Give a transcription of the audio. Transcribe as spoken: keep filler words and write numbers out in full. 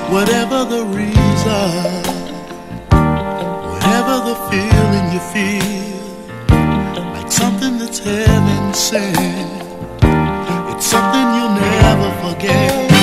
Whatever the reason, whatever the feeling you feel, like something that's heaven sent, it's something you'll never forget.